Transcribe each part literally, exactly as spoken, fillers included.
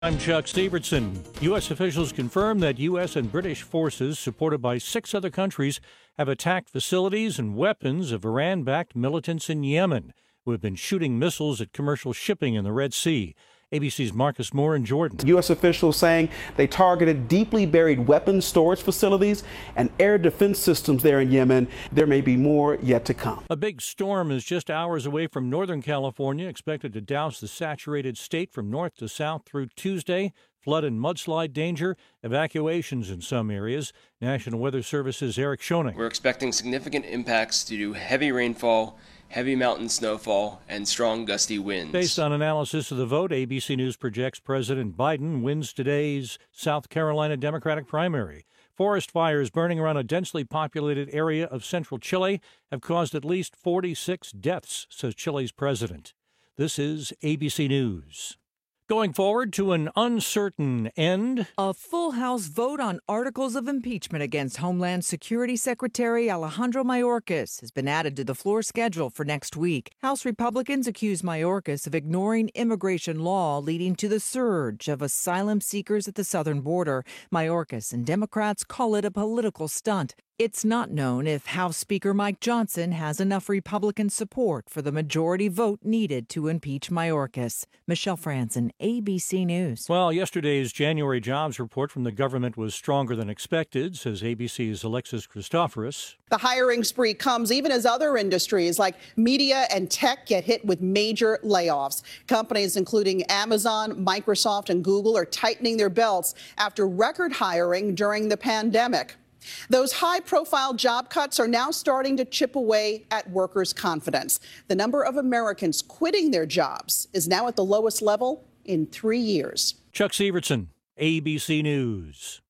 I'm Chuck Stevertson. U S officials confirm that U S and British forces, supported by six other countries, have attacked facilities and weapons of Iran-backed militants in Yemen, who have been shooting missiles at commercial shipping in the Red Sea. A B C's Marcus Moore in Jordan. U S officials saying they targeted deeply buried weapons storage facilities and air defense systems there in Yemen. There may be more yet to come. A big storm is just hours away from Northern California, expected to douse the saturated state from north to south through Tuesday. Flood and mudslide danger, evacuations in some areas. National Weather Service's Eric Schoening. We're expecting significant impacts due to heavy rainfall, heavy mountain snowfall, and strong gusty winds. Based on analysis of the vote, A B C News projects President Biden wins today's South Carolina Democratic primary. Forest fires burning around a densely populated area of central Chile have caused at least forty-six deaths, says Chile's president. This is A B C News. Going forward to an uncertain end. A full House vote on articles of impeachment against Homeland Security Secretary Alejandro Mayorkas has been added to the floor schedule for next week. House Republicans accuse Mayorkas of ignoring immigration law, leading to the surge of asylum seekers at the southern border. Mayorkas and Democrats call it a political stunt. It's not known if House Speaker Mike Johnson has enough Republican support for the majority vote needed to impeach Mayorkas. Michelle Franzen, A B C News. Well, yesterday's January jobs report from the government was stronger than expected, says A B C's Alexis Christoforous. The hiring spree comes even as other industries like media and tech get hit with major layoffs. Companies including Amazon, Microsoft, and Google are tightening their belts after record hiring during the pandemic. Those high-profile job cuts are now starting to chip away at workers' confidence. The number of Americans quitting their jobs is now at the lowest level in three years. Chuck Stevertson, A B C News.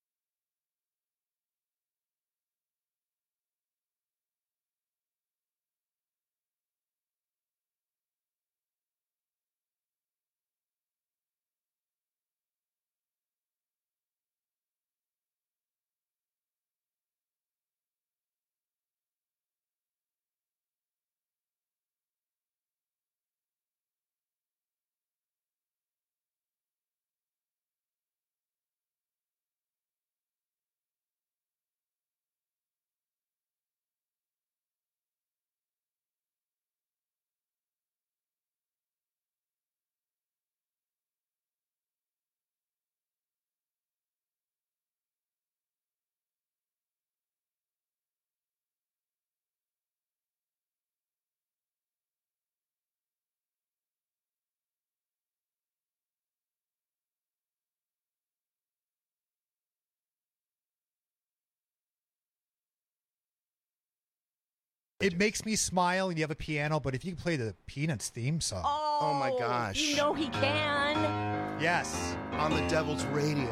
It makes me smile and you have a piano, but if you can play the Peanuts theme song. Oh, Oh my gosh. You know he can. Yes. On the Devil's Radio.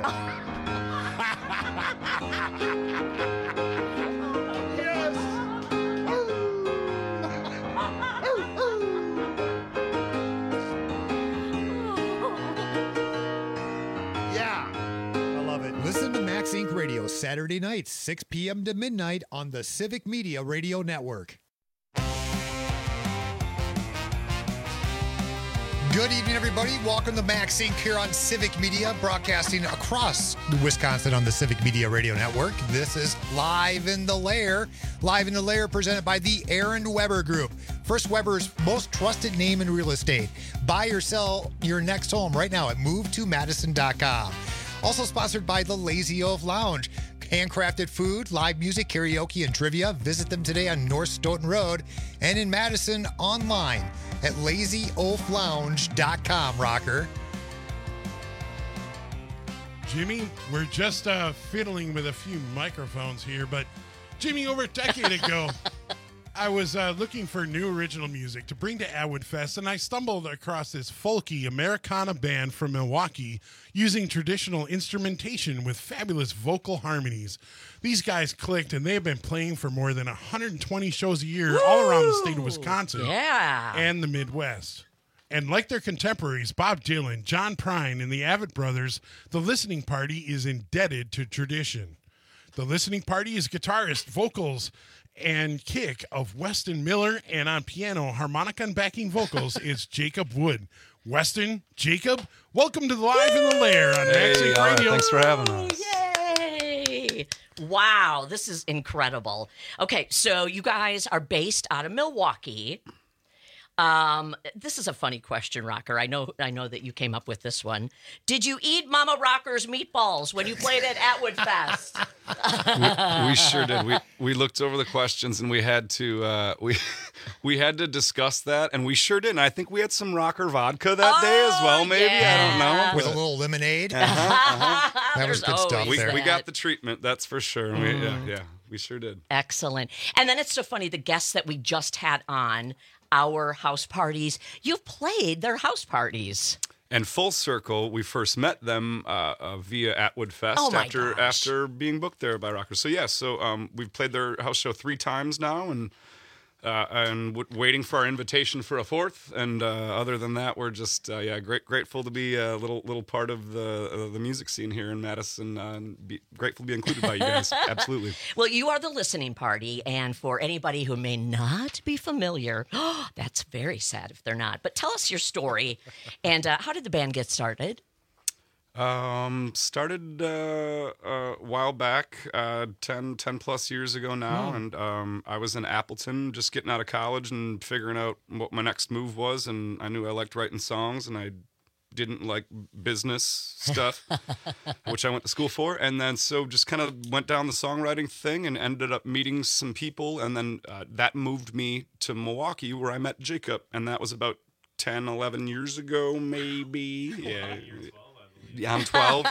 Yes. Yeah. I love it. Listen to Max Inc Radio Saturday nights, six p.m. to midnight on the Civic Media Radio Network. Good evening, everybody. Welcome to Max Inc here on Civic Media, broadcasting across Wisconsin on the Civic Media Radio Network. This is Live in the Lair. Live in the Lair presented by the Aaron Weber Group. First Weber's most trusted name in real estate. Buy or sell your next home right now at move to madison dot com. Also sponsored by the Lazy Oaf Lounge. Handcrafted food, live music, karaoke, and trivia. Visit them today on North Stoughton Road and in Madison online at lazy oaf lounge dot com, rocker. Jimmy, we're just uh, fiddling with a few microphones here, but Jimmy, over a decade ago, I was uh, looking for new original music to bring to Atwood Fest, and I stumbled across this folky Americana band from Milwaukee using traditional instrumentation with fabulous vocal harmonies. These guys clicked, and they've been playing for more than one hundred twenty shows a year Woo! all around the state of Wisconsin yeah. and the Midwest. And like their contemporaries, Bob Dylan, John Prine, and the Avett Brothers, the Listening Party is indebted to tradition. The Listening Party is guitarist, vocals, and kick of Weston Miller, and on piano, harmonica, and backing vocals is Jacob Wood. Weston, Jacob, welcome to the Live in the Lair on Hey, Maxing all right, Radio. thanks for having us. Yay! Wow, this is incredible. Okay, so you guys are based out of Milwaukee. Um, this is a funny question, Rocker. I know I know that you came up with this one. Did you eat Mama Rocker's meatballs when you played at Atwood Fest? we, we sure did. We we looked over the questions and we had to uh, we we had to discuss that, and we sure did. And I think we had some Rocker vodka that Oh, day as well. Maybe yeah. I don't know. With a but- little lemonade. Uh-huh, uh-huh. That was There's good stuff always We, there. we that. got the treatment, that's for sure. We, yeah, Mm. yeah, we sure did. Excellent. And then it's so funny, the guests that we just had on our house parties, you've played their house parties. And full circle, we first met them uh, uh, via Atwood Fest Oh my after gosh. after being booked there by Rockers. So yeah, so um, we've played their house show three times now, and uh, and w- waiting for our invitation for a fourth. And uh, other than that, we're just uh, yeah, great grateful to be a little little part of the uh, the music scene here in Madison. Uh, and be grateful to be included by you guys. Absolutely. Well, you are the listening party, and for anybody who may not be familiar, that's very sad if they're not. But tell us your story, and uh, how did the band get started? Um, started uh, a while back, uh, ten, ten plus years ago now, Hmm. and um, I was in Appleton, just getting out of college and figuring out what my next move was, and I knew I liked writing songs, and I didn't like business stuff, which I went to school for, and then so just kind of went down the songwriting thing and ended up meeting some people, and then uh, that moved me to Milwaukee, where I met Jacob, and that was about ten, eleven years ago, maybe. Yeah. Yeah, I'm twelve.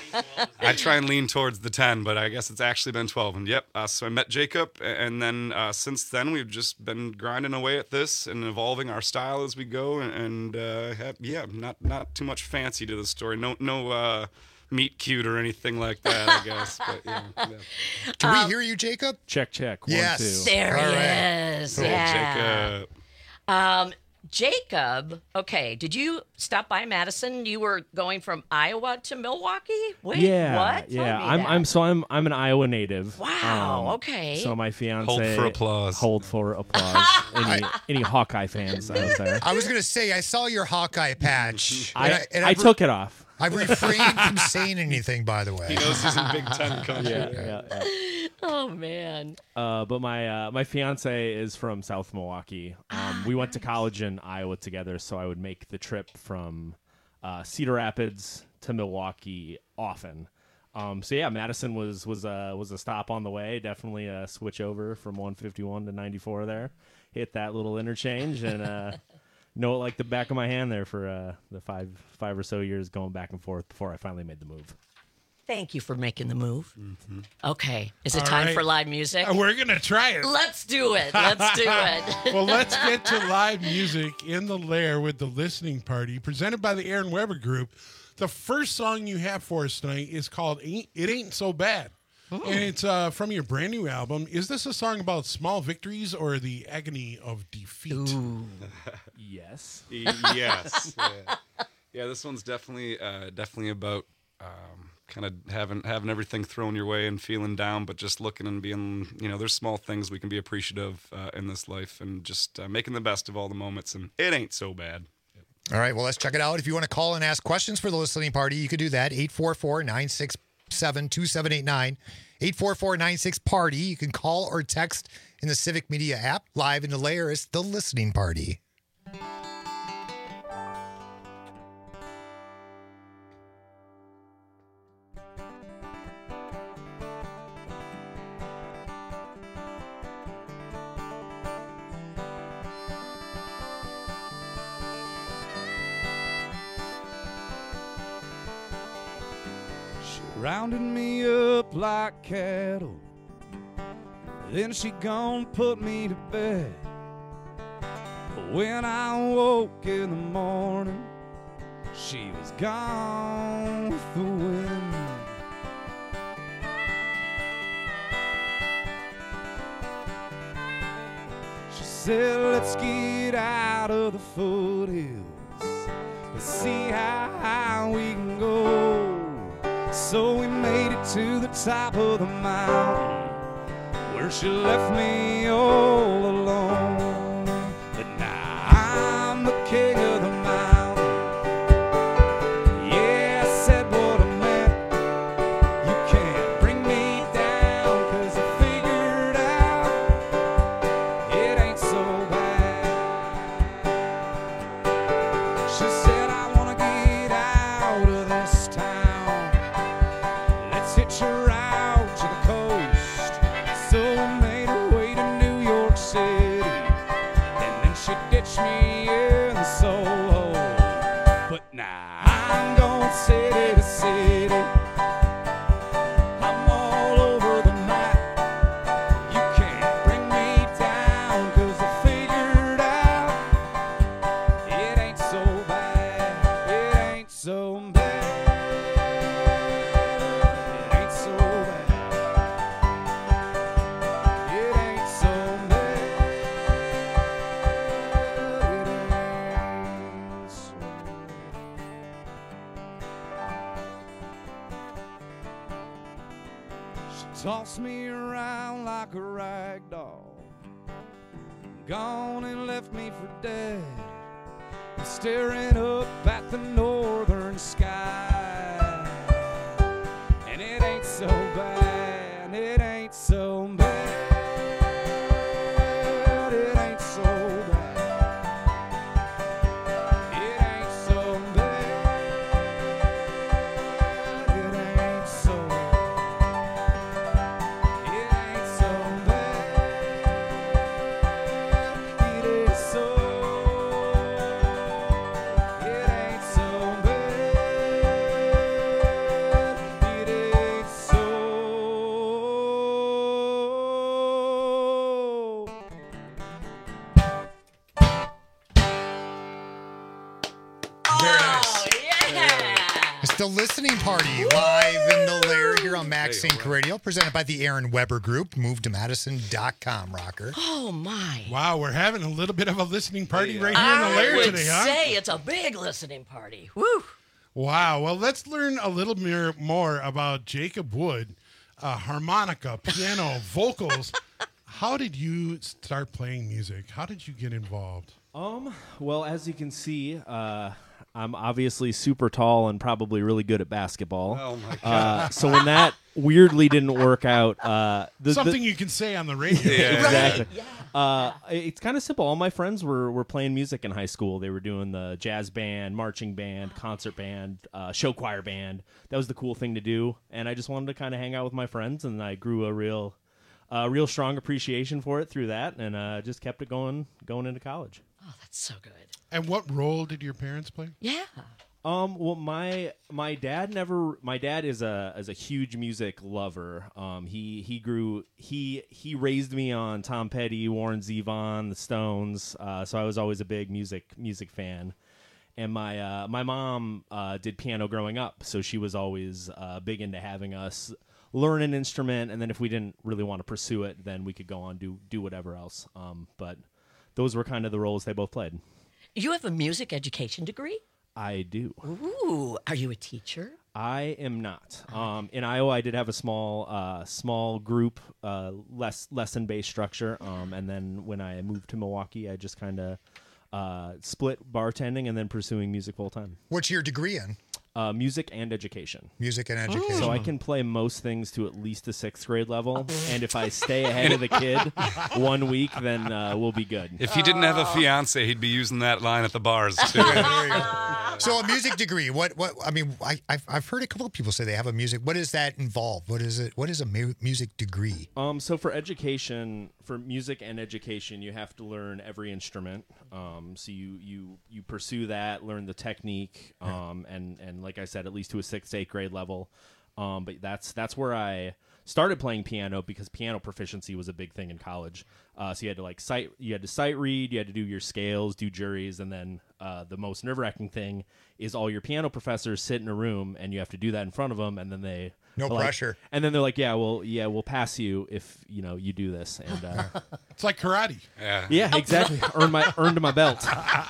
I try and lean towards the ten, but I guess it's actually been twelve. And yep, uh, so I met Jacob, and then uh, since then we've just been grinding away at this and evolving our style as we go. And, and uh, have, yeah, not not too much fancy to the story. No no uh, meet cute or anything like that, I guess. But yeah, yeah. Can we hear you, Jacob? Check, check. One, Yes. two. There All he right. is. Cool, Yeah. Jacob. Um, Jacob, okay, did you stop by Madison? You were going from Iowa to Milwaukee? Wait, yeah, what? Tell yeah. me I'm that. I'm so I'm I'm an Iowa native. Wow, Um, okay. So my fiance Hold for applause. Hold for applause. any any Hawkeye fans out there? I was going to say, I saw your Hawkeye patch. I and and I I've re- took it off. I've refrained from saying anything, by the way. He knows he's in Big Ten country. Yeah, yeah, yeah. Oh man. Uh, but my uh, my fiance is from South Milwaukee. Um, we went to college in Iowa together, so I would make the trip from uh, Cedar Rapids to Milwaukee often. Um, so yeah, Madison was was a was a stop on the way. Definitely a switch over from one fifty-one to ninety-four there. Hit that little interchange and uh, know it like the back of my hand there for uh, the five five or so years going back and forth before I finally made the move. Thank you for making the move. Mm-hmm. Okay, is it All time right. for live music? Uh, We're going to try it. Let's do it. Let's do it. Well, let's get to live music in the Lair with the listening party, presented by the Aaron Weber Group. The first song you have for us tonight is called Ain't, It Ain't So Bad. Oh. And it's uh, from your brand new album. Is this a song about small victories or the agony of defeat? Yes. Y- yes. Yeah. Yeah, this one's definitely uh, definitely about um, kind of having having everything thrown your way and feeling down, but just looking and being, you know, there's small things we can be appreciative uh, in this life, and just uh, making the best of all the moments, and it ain't so bad. All right, well, let's check it out. If you want to call and ask questions for the listening party, you could do that. eight four four, nine six seven, two seven eight nine. eight four four, nine six, party. You can call or text in the Civic Media app. Live in the Lair is the listening party. She rounded me up like cattle, then she gone put me to bed. But when I woke in the morning, she was gone with the wind. She said, let's get out of the foothills, let's see how high we can go. So we made it to the top of the mountain, where she left me all alone. But now I'm the king of the mountain, tossed me around like a rag doll. Gone and left me for dead, staring up at the northern sky. And it ain't so bad, it ain't so bad, it ain't so bad, it ain't so bad, it ain't so bad, it ain't so bad, it is so, it ain't so bad, it ain't so. Very nice. It's the listening party live in the lair here on Max Sync Radio, presented by the Aaron Weber Group. Move to Madison dot com, Rocker. Oh, my. Wow, we're having a little bit of a listening party right here in I the lair would today, huh? say it's a big listening party. Woo. Wow. Well, let's learn a little more, more about Jacob Wood, uh, harmonica, piano, vocals. How did you start playing music? How did you get involved? Um, well, as you can see, uh, I'm obviously super tall and probably really good at basketball. Oh, my Uh, God. so when that weirdly didn't work out, uh, the, Something the, you can say on the radio. exactly. Uh, it's kind of simple. All my friends were, were playing music in high school. They were doing the jazz band, marching band, concert band, uh, show choir band. That was the cool thing to do. And I just wanted to kind of hang out with my friends, and I grew a real, uh, real strong appreciation for it through that, and uh, just kept it going, going into college. Oh, that's so good. And what role did your parents play? Yeah. Um. Well, my my dad never. My dad is a is a huge music lover. Um. He he grew. He he raised me on Tom Petty, Warren Zevon, the Stones. Uh. So I was always a big music music fan. And my uh my mom uh did piano growing up, so she was always uh big into having us learn an instrument, and then if we didn't really want to pursue it, then we could go on do do whatever else. Um. But those were kind of the roles they both played. You have a music education degree? I do. Ooh, are you a teacher? I am not. Um, in Iowa, I did have a small, uh, small group, uh, less lesson-based structure, um, and then when I moved to Milwaukee, I just kind of uh, split bartending and then pursuing music full time. What's your degree in? Uh, music and education. Music and education. So I can play most things to at least a sixth grade level, and if I stay ahead of the kid one week, then uh, we'll be good. If he didn't have a fiance, he'd be using that line at the bars too. There you go. So a music degree. What? What? I mean, I, I've I've heard a couple of people say they have a music. What does that involve? What is it? What is a mu- music degree? Um, so for education, for music and education, you have to learn every instrument. Um, so you you you pursue that, learn the technique, um, and and like I said, at least to a sixth, eighth grade level. Um, but that's that's where I started playing piano, because piano proficiency was a big thing in college. Uh, so you had to like sight, you had to sight read, you had to do your scales, do juries, and then uh, the most nerve wracking thing is all your piano professors sit in a room and you have to do that in front of them, and then they No are like- pressure. and then they're like, yeah, well, yeah, we'll pass you if you know you do this, and uh, It's like karate. Yeah. yeah, exactly, earned my earned my belt.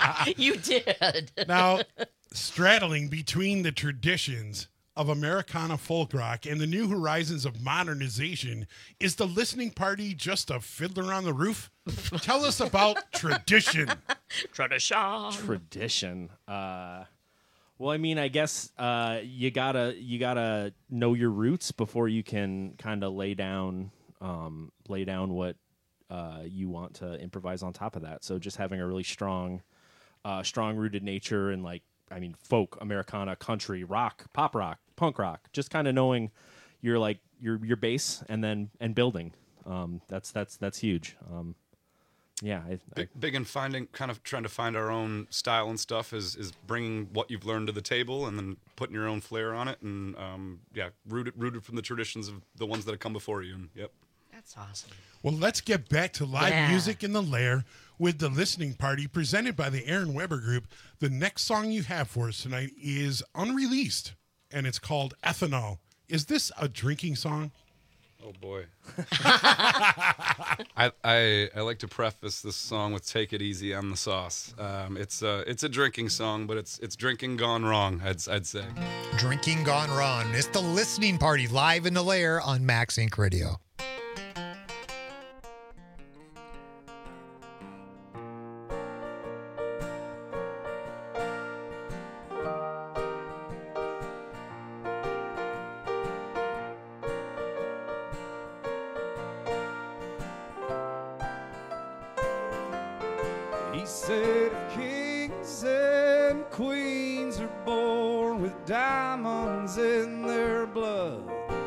You did. Now, straddling between the traditions of Americana folk rock and the new horizons of modernization, is the listening party just a fiddler on the roof? Tell us about tradition. Tradition. Tradition. Uh, well, I mean, I guess uh, you gotta you gotta know your roots before you can kind of lay down um, lay down what uh, you want to improvise on top of that. So just having a really strong, uh, strong rooted nature in, like, I mean, folk, Americana, country, rock, pop rock, punk rock. Just kind of knowing your like your your base, and then and building. Um, that's that's that's huge. Um, yeah, I, I, Big, big in finding, kind of trying to find our own style and stuff is is bringing what you've learned to the table and then putting your own flair on it, and um, yeah, rooted rooted from the traditions of the ones that have come before you. And yep. That's awesome. Well, let's get back to live Yeah. music in the lair with the listening party presented by the Aaron Weber Group. The next song you have for us tonight is unreleased, and it's called Ethanol. Is this a drinking song? Oh boy. I, I I like to preface this song with "Take It Easy on the Sauce." Um, it's uh, it's a drinking song, but it's it's drinking gone wrong. I'd I'd say. Drinking gone wrong. It's the listening party live in the lair on Max Inc Radio. He said if kings and queens are born with diamonds in their blood,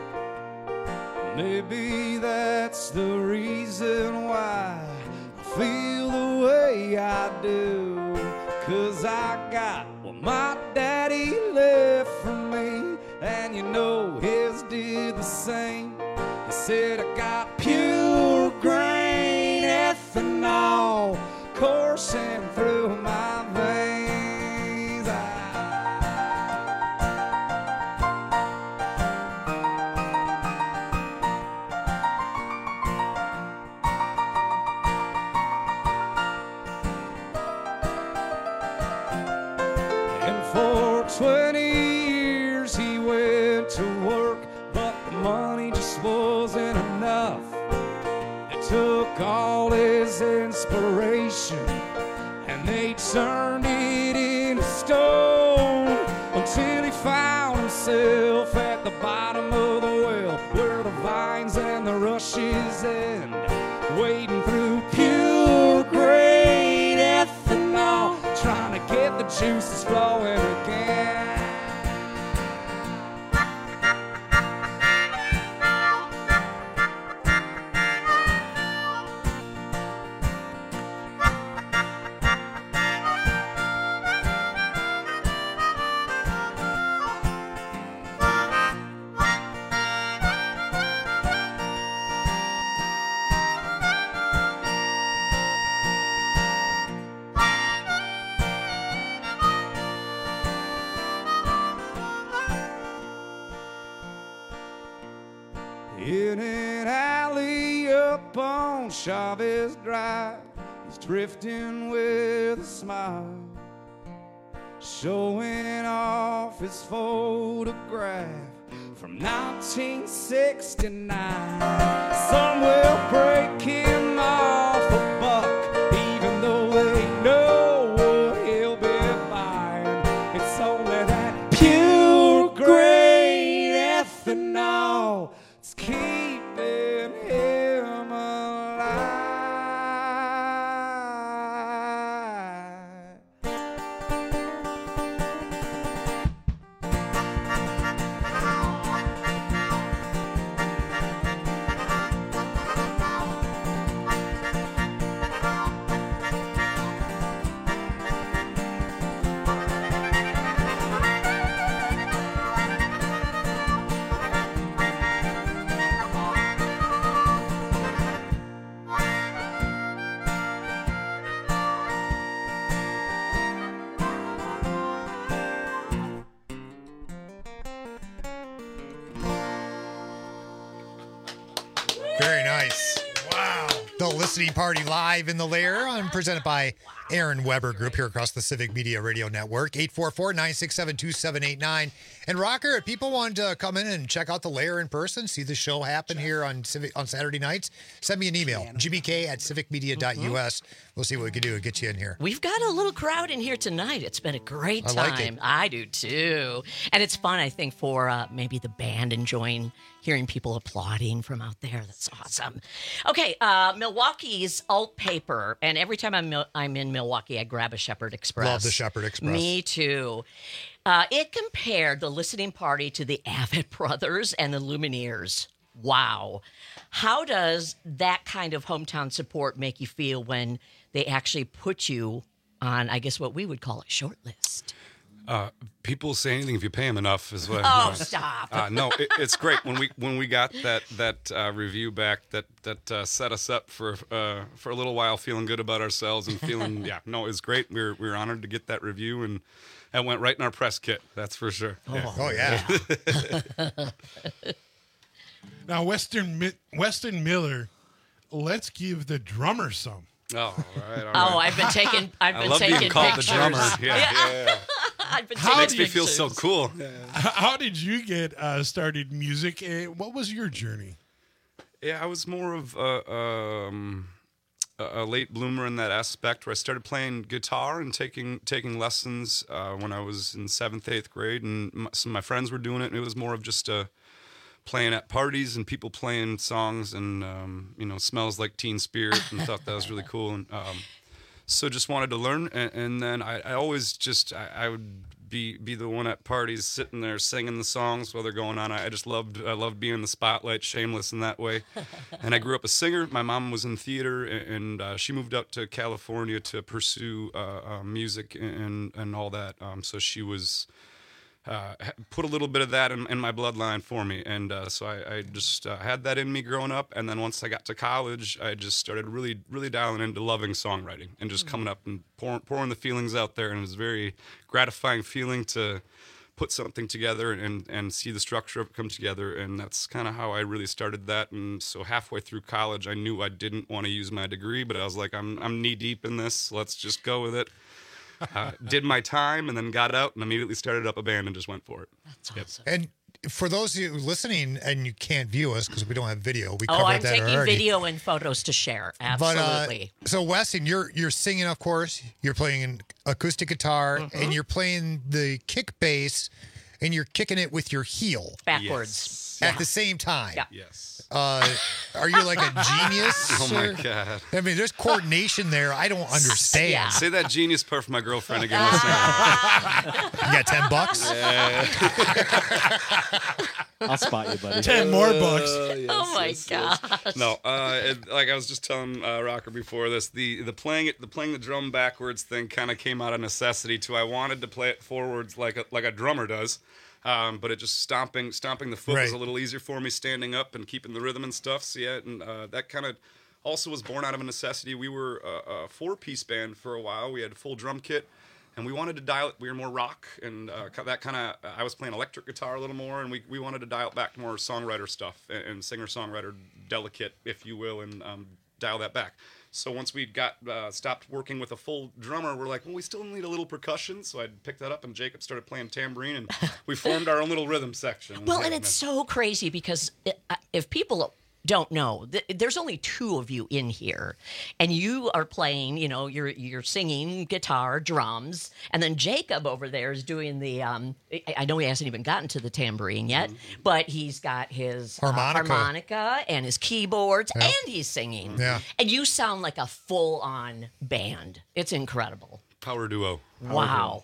maybe that's the reason why I feel the way I do. 'Cause I got what my daddy left for me, and you know his did the same. He said I got pure grain ethanol coursing through my veins. And for twenty years he went to work, but the money just wasn't enough. They took all his inspiration and they turned it into stone, until he found himself at the bottom of the well, where the vines and the rushes end, wading through pure grain ethanol, trying to get the juices flowing again. In an alley up on Chavez Drive, he's drifting with a smile, showing off his photograph from nineteen sixty-nine. Some will break him off a buck, even though they know what he'll be buying. It's only that pure grain ethanol, it's keeping him alive. Very nice. Wow. The listening party live in the lair on presented by Aaron Weber Group here across the Civic Media Radio Network. eight four four, nine six seven, two seven eight nine. And Rocker, if people want to come in and check out the lair in person, see the show happen here on Civic on Saturday nights, send me an email, g b k at civic media dot u s. We'll see what we can do to get you in here. We've got a little crowd in here tonight. It's been a great I time. like it. I do too. And it's fun, I think, for uh, maybe the band enjoying hearing people applauding from out there. That's awesome. Okay, uh, Milwaukee's alt paper. And every time I'm, Mil- I'm in Milwaukee, I grab a Shepherd Express. Love the Shepherd Express. Me too. Uh, it compared the listening party to the Avett Brothers and the Lumineers. Wow. How does that kind of hometown support make you feel when they actually put you on, I guess, what we would call a short list? Uh, people say anything if you pay them enough as well. Oh, stop. Uh, no, it, it's great when we when we got that that uh, review back that that uh, set us up for uh, for a little while, feeling good about ourselves and feeling yeah, no, it's great. We were we were honored to get that review, and that went right in our press kit. That's for sure. Oh yeah. Oh, yeah. Now, Weston Mi- Weston Miller, let's give the drummer some. Oh, all right, all right. Oh, I've been taking. I've I been love taking being called pictures. the drummer. Yeah, yeah. yeah. I've been How taking Makes me pictures. feel so cool. How did you get uh, started in music? Uh, What was your journey? Yeah, I was more of a, um, a a late bloomer in that aspect, where I started playing guitar and taking taking lessons uh, when I was in seventh, eighth grade, and my, some of my friends were doing it, and it was more of just a playing at parties and people playing songs and um, you know, Smells Like Teen Spirit, and thought that was really cool, and um, so just wanted to learn, and, and then I, I always just I, I would be be the one at parties sitting there singing the songs while they're going on. I, I just loved I loved being in the spotlight, shameless in that way. And I grew up a singer. My mom was in theater, and, and uh, she moved out to California to pursue uh, uh, music and and all that. Um, so she was. Uh, put a little bit of that in, in my bloodline for me, and uh, so I, I just uh, had that in me growing up. And then once I got to college, I just started really, really dialing into loving songwriting and just coming up and pouring, pouring the feelings out there. And it was a very gratifying feeling to put something together and and see the structure of it come together. And that's kind of how I really started that. And so halfway through college, I knew I didn't want to use my degree, but I was like, I'm I'm knee deep in this. Let's just go with it. Uh, did my time and then got out and immediately started up a band and just went for it. That's yep. awesome. And for those of you listening and you can't view us because we don't have video, we Oh, covered I'm that taking already. video and photos to share. But, uh, Absolutely. so Weston, you're you're singing, of course. You're playing acoustic guitar, Mhm. and you're playing the kick bass, and you're kicking it with your heel Backwards. at the same time. Yeah. Yes. Uh, are you like a genius? Oh my or- God. I mean, there's coordination there. I don't understand. Yeah. Say that genius part for my girlfriend again. This time. You got ten bucks? I'll spot you, buddy. Ten more bucks. Oh my gosh. No, uh, it, like I was just telling uh, Rocker before this, the the playing it, the playing the drum backwards thing kind of came out of necessity too. I wanted to play it forwards like a, like a drummer does, um, but it just stomping stomping the foot was Right. a little easier for me, standing up and keeping the rhythm and stuff. So yeah, and uh, that kind of also was born out of a necessity. We were a, a four piece band for a while. We had a full drum kit. And we wanted to dial it. We were more rock, and uh, that kind of. I was playing electric guitar a little more, and we, we wanted to dial it back to more songwriter stuff and, and singer songwriter delicate, if you will, and um, dial that back. So once we got uh, stopped working with a full drummer, we're like, well, we still need a little percussion. So I picked that up, and Jacob started playing tambourine, and we formed our own little rhythm section. Well, and it's so crazy because it, uh, if people don't know, th- there's only two of you in here, and you are playing. You know, you're you're singing guitar, drums, and then Jacob over there is doing the. Um, I, I know he hasn't even gotten to the tambourine yet, Mm-hmm. but he's got his uh, Harmonica. harmonica and his keyboards, Yeah. and he's singing. Yeah. And you sound like a full-on band. It's incredible. Power duo. Wow.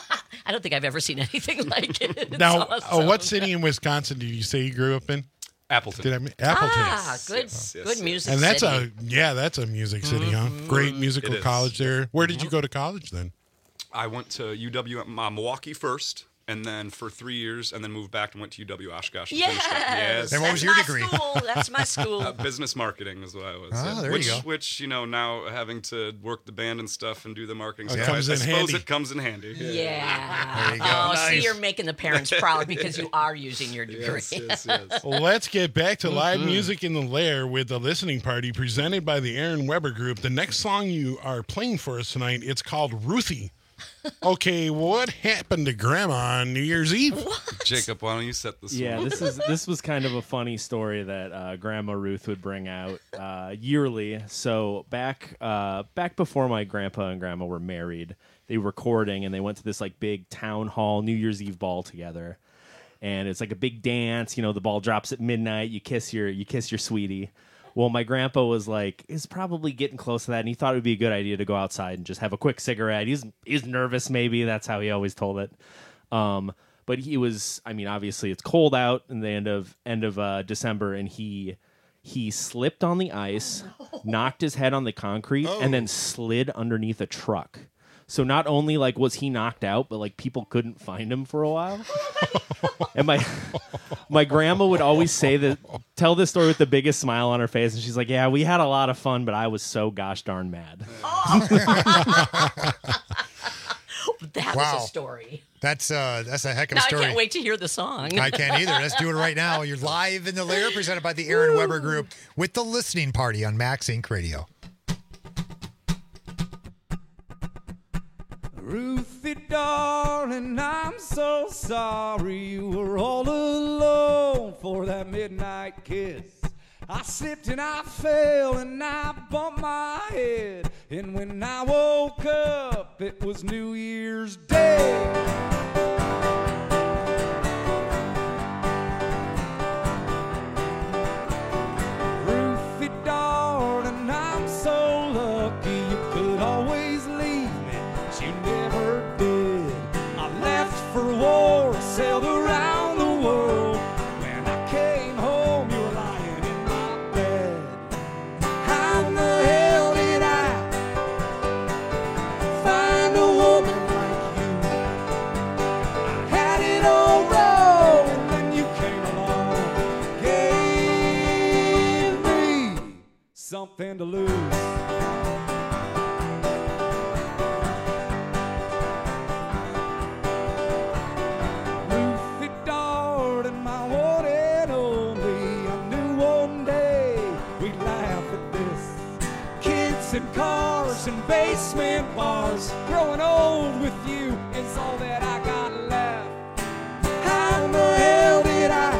I don't think I've ever seen anything like it. It's Now, awesome. uh, what city in Wisconsin did you say you grew up in? Appleton. Did I mean Appleton? Ah, good, Yes, yes, good yes. music. And that's city. a yeah, that's a music city, huh? Great musical It is. college there. Where did you go to college then? I went to U W uh, Milwaukee first, and then for three years, and then moved back and went to U W Oshkosh. and finished up. Yes. Yes. And what was That's your my degree? School. That's my school. Uh, business marketing is what I was. Ah, yeah. there you which, go. Which, you know, now having to work the band and stuff and do the marketing Oh, it stuff, comes I, I in suppose handy. it comes in handy. Yeah. There you go. Oh, Nice. see, you're making the parents proud because you are using your degree. Yes, yes, yes. Well, let's get back to live music in the Lair with the listening party presented by the Aaron Weber Group. The next song you are playing for us tonight, it's called Ruthie. Okay, what happened to Grandma on New Year's Eve? Jacob, why don't you set this Yeah, one? this is this was kind of a funny story that uh, Grandma Ruth would bring out uh, yearly. So back uh, back before my grandpa and grandma were married, they were courting and they went to this like big town hall New Year's Eve ball together, and it's like a big dance. You know, the ball drops at midnight. You kiss your you kiss your sweetie. Well, my grandpa was like, is probably getting close to that, and he thought it would be a good idea to go outside and just have a quick cigarette. He's he's nervous, maybe. That's how he always told it. Um, but he was, I mean, obviously it's cold out in the end of end of uh, December, and he he slipped on the ice, knocked his head on the concrete, and then slid underneath a truck. So not only like was he knocked out, but like people couldn't find him for a while. And my my grandma would always say that, tell this story with the biggest smile on her face, and she's like, "Yeah, we had a lot of fun, but I was so gosh darn mad." That Wow. was a story. That's uh, that's a heck of a Now story. I can't wait to hear the song. I can't either. Let's do it right now. You're live in the lair, presented by the Aaron Weber Group with the Listening Party on Max Inc Radio. Ruthie, darling, I'm so sorry you were all alone for that midnight kiss. I slipped and I fell and I bumped my head. And when I woke up, it was New Year's Day. Ruthie, darling, I'm so lucky you could always leave me, but you never did. I left for war, sailed around the world. When I came home, you were lying in my bed. How in the hell did I find a woman like you? I had it all wrong, and then you came along, gave me something to lose. Ruthie, darling, my one and only. I knew one day we'd laugh at this. Kids and cars and basement bars. Growing old with you is all that I got left. How in the hell did I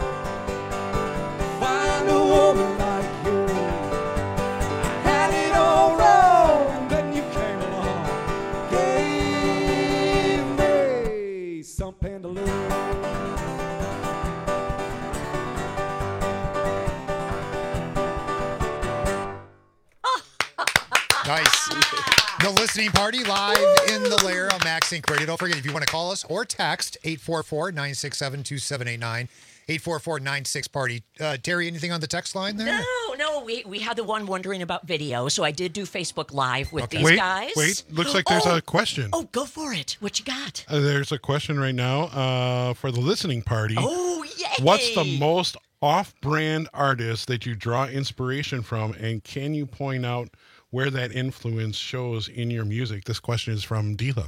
find a woman like you? I had it all wrong, and then you came along, gave me something to lose. Nice. The Listening Party live in the lair on Max Inc Radio. Don't forget, if you want to call us or text eight four four, nine six seven, two seven eight nine, eight four four, nine six party. Uh, Terry, anything on the text line there? No, no, we, we had the one wondering about video, so I did do Facebook Live with Okay. these Wait, guys. wait. Looks like there's oh, a question. Oh, go for it. What you got? Uh, there's a question right now uh, for the listening party. Oh, yay! What's the most off-brand artist that you draw inspiration from, and can you point out where that influence shows in your music? This question is from Dila.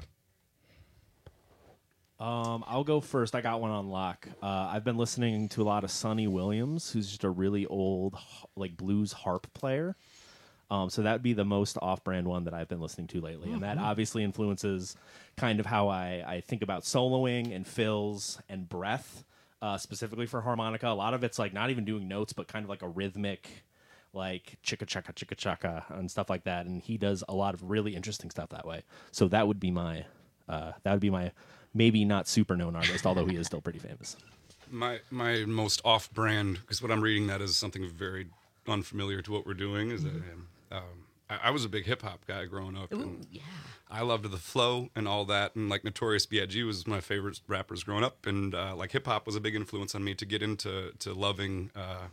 Um, I'll go first. I got one on lock. Uh, I've been listening to a lot of Sonny Williams, who's just a really old, h- like blues harp player. Um, so that would be the most off-brand one that I've been listening to lately, and that Mhm. obviously influences kind of how I, I think about soloing and fills and breath, uh, specifically for harmonica. A lot of it's like not even doing notes, but kind of like a rhythmic, like chicka chaka chicka chaka and stuff like that. And he does a lot of really interesting stuff that way. So that would be my, uh, that would be my maybe not super known artist, although he is still pretty famous. My my most off-brand, because what I'm reading that is something very unfamiliar to what we're doing. Is that um, I, I was a big hip hop guy growing up. Ooh, and yeah. I loved the flow and all that, and like Notorious B I G was my favorite rappers growing up, and uh, like hip hop was a big influence on me to get into to loving. Uh,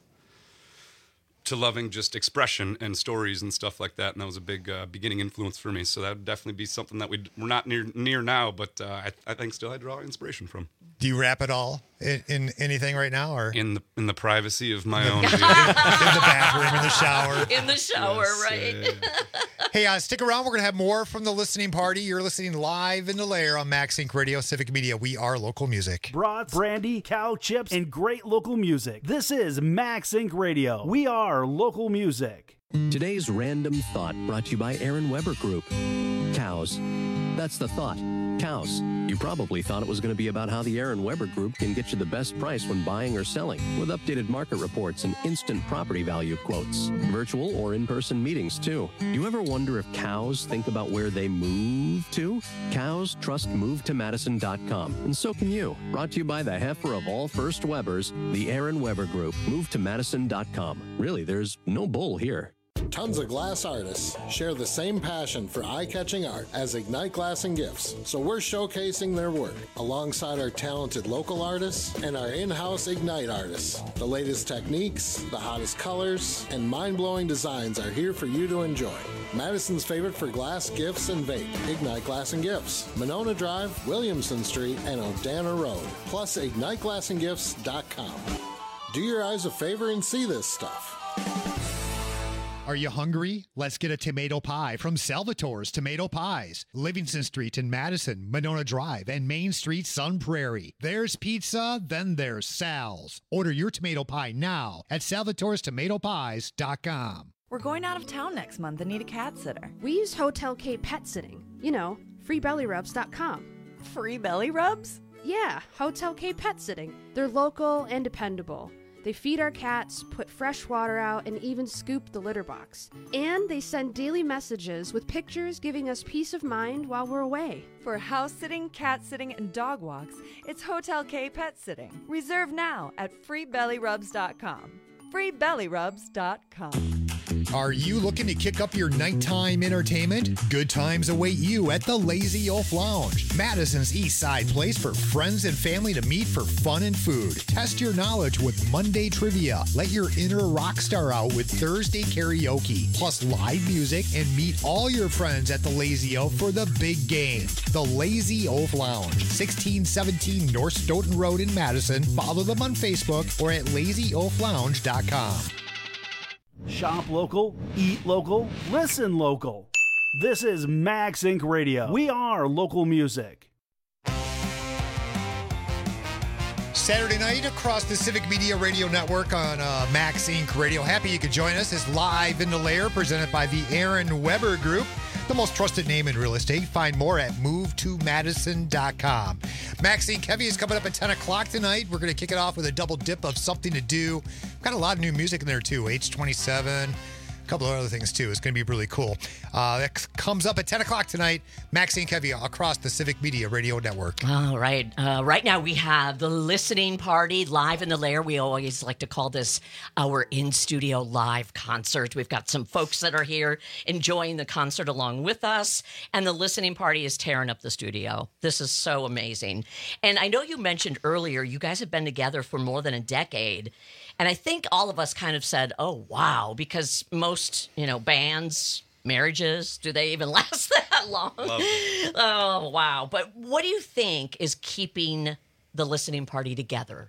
to loving just expression and stories and stuff like that, and that was a big uh, beginning influence for me. So that would definitely be something that we'd, we're not near near now, but uh, I, I think still I draw inspiration from. Do you rap at all in, in anything right now, or in the in the privacy of my own in, in the bathroom, in the shower? In the shower, Yes, right? Hey, uh, stick around. We're going to have more from the Listening Party. You're listening live in the lair on Max Inc Radio, Civic Media. We are local music. Brats, brandy, cow chips, and great local music. This is Max Inc Radio. We are local music. Today's random thought brought to you by Aaron Weber Group. Cows. That's the thought. Cows. You probably thought it was going to be about how the Aaron Weber Group can get you the best price when buying or selling, with updated market reports and instant property value quotes. Virtual or in-person meetings, too. Do you ever wonder if cows think about where they move to? Cows trust move to madison dot com, and so can you. Brought to you by the heifer of all first Webers, the Aaron Weber Group. move to madison dot com. Really, there's no bull here. Tons of glass artists share the same passion for eye-catching art as Ignite Glass and Gifts, so we're showcasing their work alongside our talented local artists and our in-house Ignite artists. The latest techniques, the hottest colors, and mind-blowing designs are here for you to enjoy. Madison's favorite for glass, gifts, and vape, Ignite Glass and Gifts, Monona Drive, Williamson Street, and Odana Road, plus ignite glass and gifts dot com. Do your eyes a favor and see this stuff. Are you hungry? Let's get a tomato pie from Salvatore's Tomato Pies. Livingston Street in Madison, Monona Drive, and Main Street, Sun Prairie. There's pizza, then there's Sal's. Order your tomato pie now at salvatores tomato pies dot com. We're going out of town next month and need a cat sitter. We use Hotel K Pet Sitting. You know, free belly rubs dot com. Free belly rubs? Yeah, Hotel K Pet Sitting. They're local and dependable. They feed our cats, put fresh water out, and even scoop the litter box. And they send daily messages with pictures giving us peace of mind while we're away. For house sitting, cat sitting, and dog walks, it's Hotel K Pet Sitting. Reserve now at free belly rubs dot com. free belly rubs dot com. Are you looking to kick up your nighttime entertainment? Good times await you at the Lazy Oaf Lounge, Madison's East Side place for friends and family to meet for fun and food. Test your knowledge with Monday trivia. Let your inner rock star out with Thursday karaoke, plus live music, and meet all your friends at the Lazy Oaf for the big game. The Lazy Oaf Lounge, sixteen seventeen North Stoughton Road in Madison. Follow them on Facebook or at lazy oaf lounge dot com. Shop local, eat local, listen local. This is Max Inc Radio. We are local music. Saturday night across the Civic Media Radio Network on uh, Max Inc Radio. Happy you could join us. It's Live in the Lair, presented by the Aaron Weber Group, the most trusted name in real estate. Find more at move to madison dot com. Max Inc Heavy is coming up at ten o'clock tonight. We're going to kick it off with a double dip of Something to Do. Got a lot of new music in there, too. H twenty-seven, a couple of other things, too. It's going to be really cool. Uh, that comes up at ten o'clock tonight. Max Inc Heavy across the Civic Media Radio Network. All right. Uh, right now we have the listening party live in the lair. We always like to call this our in-studio live concert. We've got some folks that are here enjoying the concert along with us, and the listening party is tearing up the studio. This is so amazing. And I know you mentioned earlier you guys have been together for more than a decade. And I think all of us kind of said, oh, wow, because most, you know, bands, marriages, do they even last that long? Love it. Oh, wow. But what do you think is keeping the listening party together?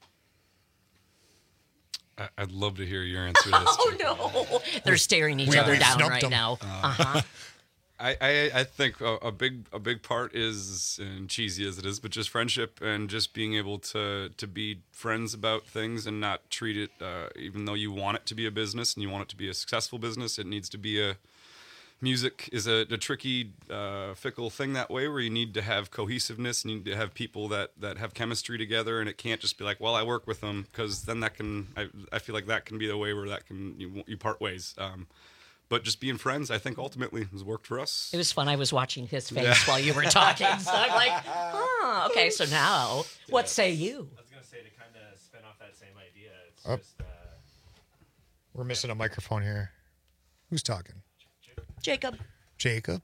I- I'd love to hear your answer to this. Oh, no. They're staring each We- other we've down snubbed right them. now. Uh, Uh-huh. I, I, I think a, a big a big part is, and cheesy as it is, but just friendship and just being able to to be friends about things and not treat it, uh, even though you want it to be a business and you want it to be a successful business, it needs to be a, music is a, a tricky, uh, fickle thing that way, where you need to have cohesiveness and you need to have people that, that have chemistry together, and it can't just be like, well, I work with them, because then that can, I, I feel like that can be the way where that can, you, you part ways. Um, But just being friends, I think ultimately has worked for us. It was fun. I was watching his face Yeah. while you were talking. So I'm like, oh, okay. So now, what say you? I was going to say, to kind of spin off that same idea, it's Oh. just... Uh, We're missing a microphone here. Who's talking? Jacob. Jacob?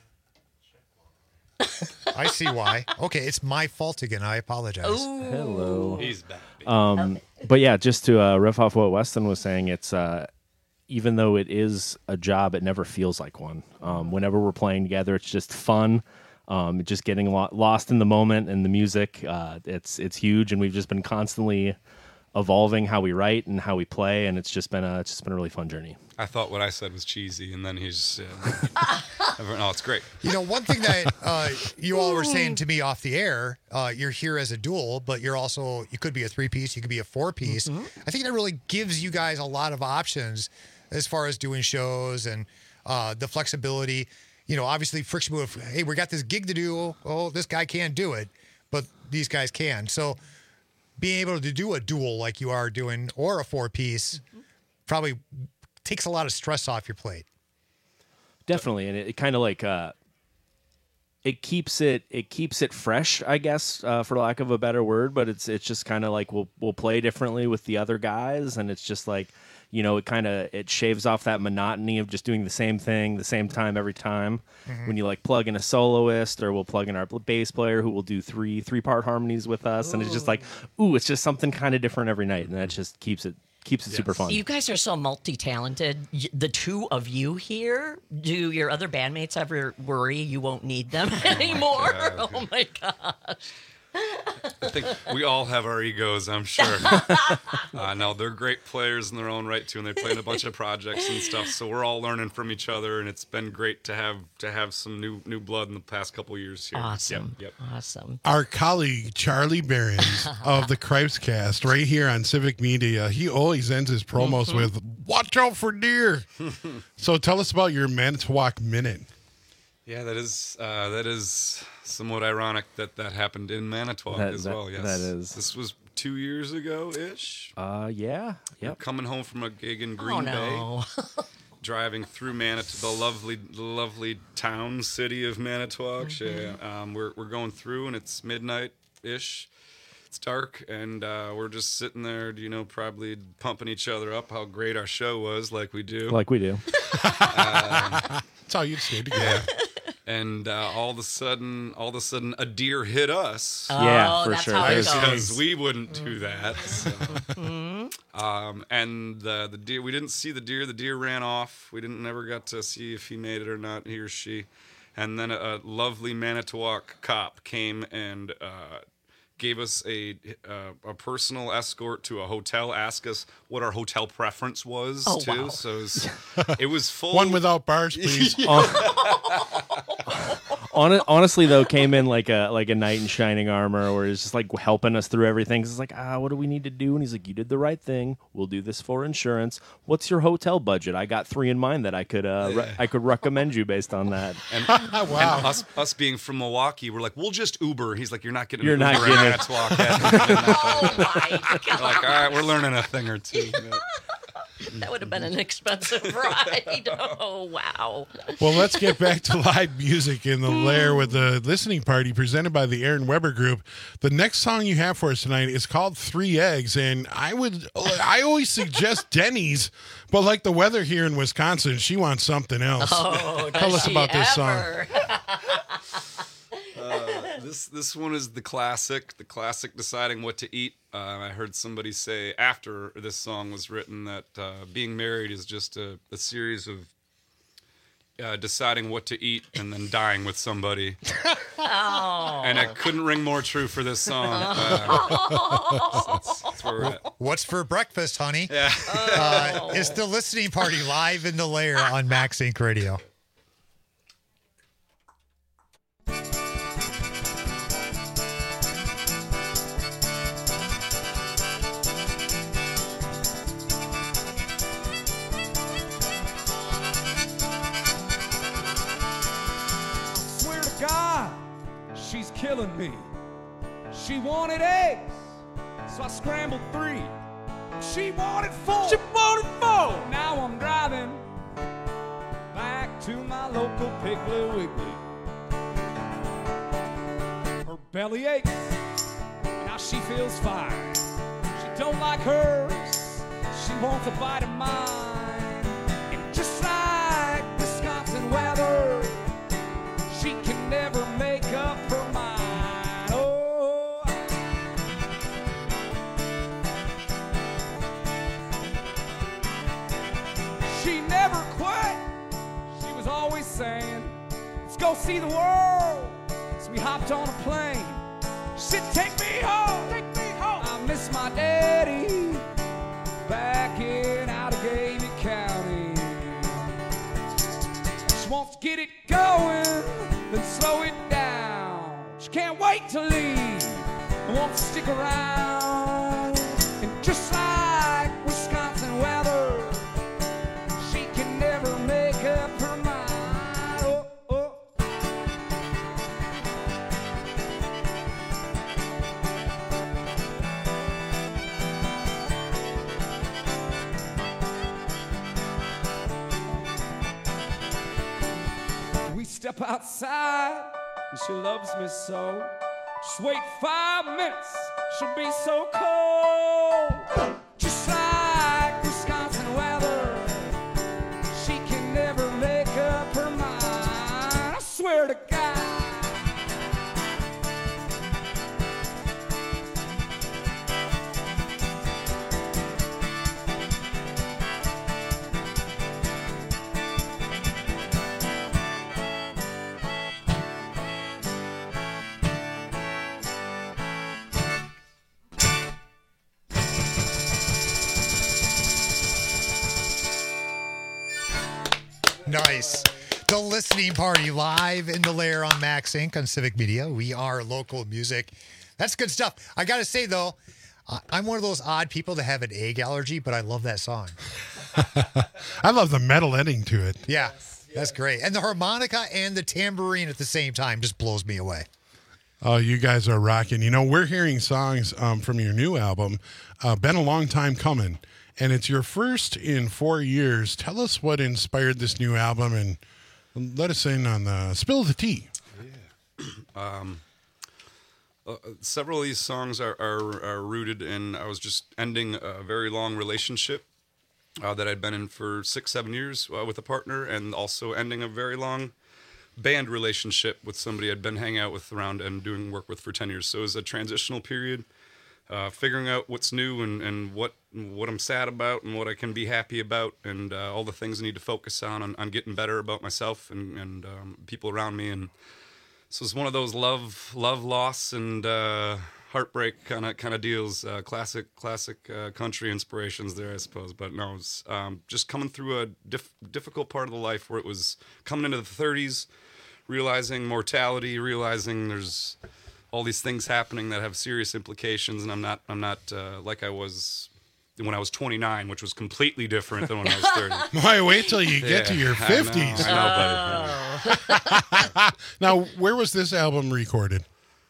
I see why. Okay, it's my fault again. I apologize. Hello. He's back. Um, but yeah, just to uh, riff off what Weston was saying, it's uh, even though it is a job, it never feels like one. Um, whenever we're playing together, it's just fun. Um, just getting lo- lost in the moment and the music. Uh, it's it's huge, and we've just been constantly evolving how we write and how we play, and it's just been a it's just been a really fun journey. I thought what I said was cheesy, and then he's. Uh, no, it's great. You know, one thing that uh, you all were saying to me off the air, uh, you're here as a dual, but you're also, you could be a three-piece, you could be a four-piece. Mm-hmm. I think that really gives you guys a lot of options as far as doing shows and uh, the flexibility. You know, obviously, friction with, hey, we got this gig to do. Oh, this guy can't do it, but these guys can. So being able to do a dual like you are doing, or a four-piece, mm-hmm. probably takes a lot of stress off your plate. Definitely, and it, it kind of like uh, it keeps it it keeps it fresh, I guess, uh, for lack of a better word. But it's it's just kind of like we'll we'll play differently with the other guys, and it's just like, you know, it kind of it shaves off that monotony of just doing the same thing the same time every time. Mm-hmm. When you like plug in a soloist, or we'll plug in our bass player who will do three three part harmonies with us, and it's just like, ooh, it's just something kind of different every night, and that just keeps it. Keeps it yes. super fun. You guys are so multi-talented. The two of you here, do your other bandmates ever worry you won't need them anymore? Oh my gosh. I think we all have our egos, I'm sure. uh, no, they're great players in their own right too, and they play in a bunch of projects and stuff. So we're all learning from each other, and it's been great to have to have some new new blood in the past couple years here. Awesome. Yep. Awesome. Our colleague Charlie Behrens of the Cripescast, right here on Civic Media, he always ends his promos Mm-hmm. with "Watch out for deer." So tell us about your Manitowoc Minute. Yeah, that is uh, that is somewhat ironic that that happened in Manitowoc That- as that- well. Yes, that is. This was two years ago ish. Uh, yeah. Yep. Coming home from a gig in Green no. Bay, driving through Manitowoc, the lovely, lovely town city of Manitowoc. Mhm. Yeah, um, we're we're going through, and it's midnight ish. It's dark, and uh, we're just sitting there, you know, probably pumping each other up how great our show was, like we do. Like we do. Uh, That's how you'd stay together. Yeah. And uh, all of a sudden, all of a sudden, a deer hit us. Oh, Yeah, for that's sure. how it goes. Because we wouldn't do that. So. um, and the the deer, we didn't see the deer. The deer ran off. We didn't never got to see if he made it or not, he or she. And then a, a lovely Manitowoc cop came and uh, gave us a uh, a personal escort to a hotel. Asked us what our hotel preference was Oh, too. wow. So it was, it was full. One without bars, please. Hon- honestly, though, came in like a like a knight in shining armor, where he's just like helping us through everything. 'Cause it's like, ah, what do we need to do? And he's like, you did the right thing. We'll do this for insurance. What's your hotel budget? I got three in mind that I could uh, re- I could recommend you based on that. And, Wow. and us, us being from Milwaukee, we're like, we'll just Uber. He's like, you're not getting You're an not Uber getting in it. Manitowoc. Oh my god! Like, all right, we're learning a thing or two. That would have been an expensive ride. Oh wow! Well, let's get back to live music in the lair with the listening party presented by the Aaron Weber Group. The next song you have for us tonight is called Three Eggs, and I would I always suggest Denny's, but like the weather here in Wisconsin, she wants something else. Oh, Tell does us she about this song. ever? Uh, this this one is the classic, the classic deciding what to eat. Uh, I heard somebody say after this song was written that uh, being married is just a, a series of uh, deciding what to eat and then dying with somebody. Oh. And it couldn't ring more true for this song. Uh, that's, that's where we're at. What's for breakfast, honey? Yeah. Uh, it's the listening party live in the lair on Max Inc Radio. Swear to God, she's killing me. She wanted eggs, so I scrambled three. She wanted four. She wanted four. Now I'm driving back to my local Piggly Wiggly. Her belly aches, now she feels fine. She don't like hers, she wants a bite of mine. And just like Wisconsin weather, she can never make up her mind. Oh, she never quit. She was always saying, let's go see the world. So we hopped on a plane. She said, take me home, take me home. I miss my daddy back in Allegheny County. She wants to get it going, then slow it down. She can't wait to leave and wants to stick around. And just like Wisconsin weather, she can never make up her mind. Oh, oh. We step outside and she loves me so. Just wait five minutes, she'll be so cold. Just like Wisconsin weather, she can never make up her mind. I swear to God. Nice. The Listening Party live in the lair on Max Incorporated on Civic Media. We are local music. That's good stuff. I got to say, though, I- I'm one of those odd people that have an egg allergy, but I love that song. I love the metal ending to it. Yeah, that's great. And the harmonica and the tambourine at the same time just blows me away. Oh, you guys are rocking. You know, we're hearing songs um, from your new album, uh, Been a Long Time Coming, and it's your first in four years. Tell us what inspired this new album and let us in on the spill the tea. Um, uh, several of these songs are, are, are rooted in, I was just ending a very long relationship uh, that I'd been in for six, seven years uh, with a partner, and also ending a very long band relationship with somebody I'd been hanging out with around and doing work with for ten years. So it was a transitional period, uh, figuring out what's new and, and what what I'm sad about and what I can be happy about, and uh, all the things I need to focus on, on, on getting better about myself and, and um, people around me. And so it's one of those love, love, loss, and uh, heartbreak kind of kind of deals. Uh, classic, classic uh, country inspirations there, I suppose. But no, it's um, just coming through a diff- difficult part of the life where it was coming into the thirties, realizing mortality, realizing there's all these things happening that have serious implications, and I'm not, I'm not uh, like I was when I was twenty-nine, which was completely different than when I was thirty. Why, wait till you get Yeah, to your I know, fifties. I know, buddy. Now, where was this album recorded?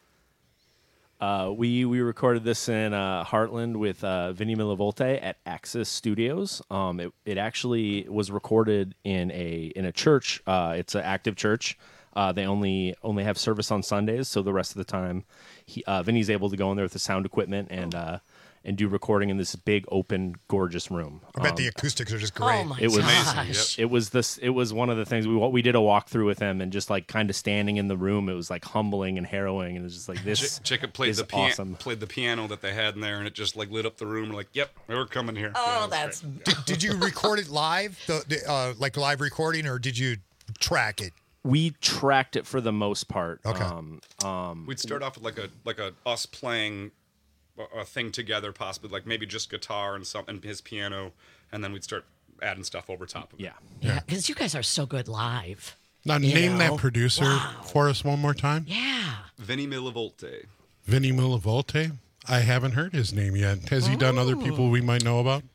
Uh, we we recorded this in uh, Heartland with uh, Vinny Milavolte at Axis Studios. Um, it it actually was recorded in a in a church. Uh, it's an active church. Uh, they only only have service on Sundays, so the rest of the time, he, uh, Vinny's able to go in there with the sound equipment and uh, and do recording in this big, open, gorgeous room. I bet Um, the acoustics are just great. Oh my it was gosh. it was this it was one of the things we we did a walkthrough with him, and just like kind of standing in the room, it was like humbling and harrowing, and it was just like this. Ch- Chica played is the piano, awesome. played the piano that they had in there, and it just like lit up the room. Like, yep, we're coming here. Oh, Yeah, it was that's Did, did you record it live, the, the, uh, like live recording, or did you track it? We tracked it for the most part. Okay. Um, um, We'd start off with like a like a us playing a, a thing together, possibly like maybe just guitar and some and his piano, and then we'd start adding stuff over top of it. Yeah, yeah, because you guys are so good live. Now, You name know? that producer Wow. for us one more time. Yeah. Vinny Milavolte. Vinny Milavolte. I haven't heard his name yet. Has he done other people we might know about?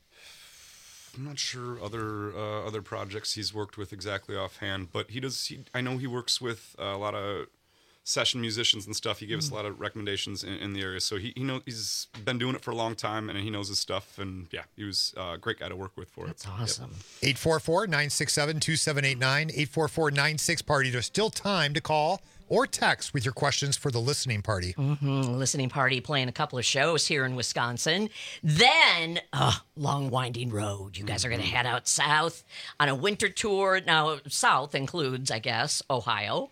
I'm not sure other uh, other projects he's worked with exactly offhand, but he does. He, I know he works with uh, a lot of session musicians and stuff. He gave us a lot of recommendations in, in the area, so he he know he's been doing it for a long time and he knows his stuff. And yeah, he was uh, a great guy to work with for That's it. awesome. eight four four, nine six seven, two seven eight nine, eight four four, nine six party. There's still time to call or text with your questions for the listening party. Mm-hmm. Listening party playing a couple of shows here in Wisconsin. Then, uh, Long Winding Road. You guys are going to head out south on a winter tour. Now, south includes, I guess, Ohio.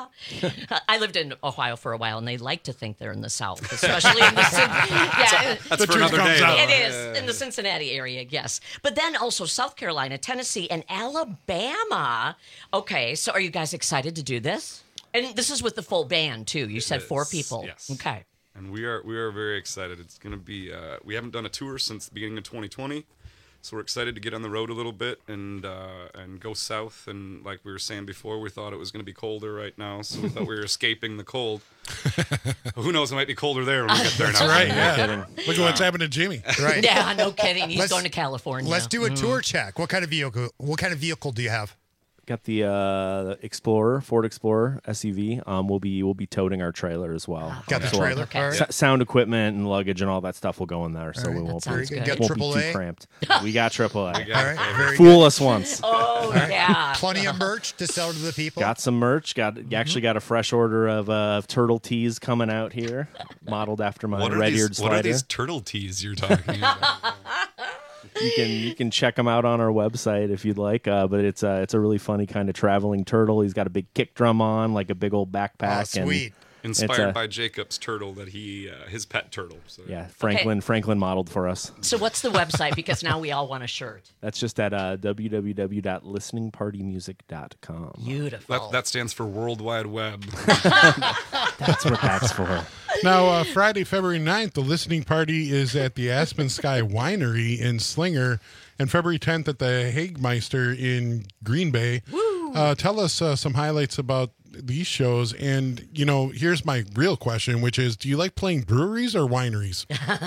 I lived in Ohio for a while, and they like to think they're in the south, especially in the Cin- yeah, That's for another day. though. It is in the Cincinnati area, yes. But then also South Carolina, Tennessee, and Alabama. Okay, so are you guys excited to do this? And this is with the full band too. You said four Yes, people. yes. Okay. And we are we are very excited. It's going to be. Uh, we haven't done a tour since the beginning of twenty twenty, so we're excited to get on the road a little bit and uh, and go south. And like we were saying before, we thought it was going to be colder right now, so we thought we were escaping the cold. Who knows? It might be colder there when we get there. That's now. right. Yeah. Look at what's happened to Jimmy. Right. Yeah, no kidding. He's Let's- going to California. Let's do a Mm. tour check. What kind of vehicle? What kind of vehicle do you have? got the uh, Explorer, Ford Explorer S U V. Um, we'll be we'll be toting our trailer as well. Got the So, trailer? Okay. All right. s- sound equipment and luggage and all that stuff will go in there, so All right. we That won't, sounds be, good. Got won't be triple too A? cramped. We got triple A. We got All it. right. Very Fool good. us once. Oh, yeah. Plenty of merch to sell to the people. Got some merch. Got actually got a fresh order of uh, of turtle tees coming out here, modeled after my What are, red-eared these, slider. what are these turtle tees you're talking about? You can you can check him out on our website if you'd like. Uh, but it's uh, it's a really funny kind of traveling turtle. He's got a big kick drum on, like a big old backpack. Oh, sweet. And Inspired a- by Jacob's turtle that he, uh, his pet turtle. So. Yeah, Franklin Franklin modeled for us. So what's the website? Because now we all want a shirt. That's just at uh, w w w dot listening party music dot com. Beautiful. That, that stands for World Wide Web. That's what that's for. Now, uh, Friday, February ninth, the listening party is at the Aspen Sky Winery in Slinger, and February tenth at the Hagmeister in Green Bay. Uh, tell us uh, some highlights about these shows. And, you know, here's my real question, which is, do you like playing breweries or wineries?